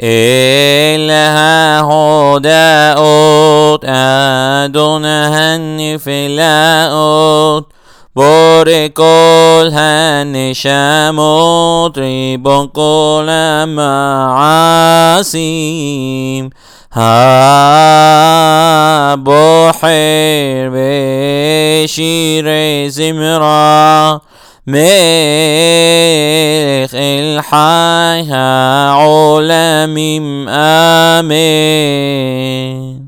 إلها هداؤت أدونها النفلاؤت بوري كل هالنشاموت ريبون كل المعاصيم ها بحر بشير زمرة ملك الحي عالمين آمين.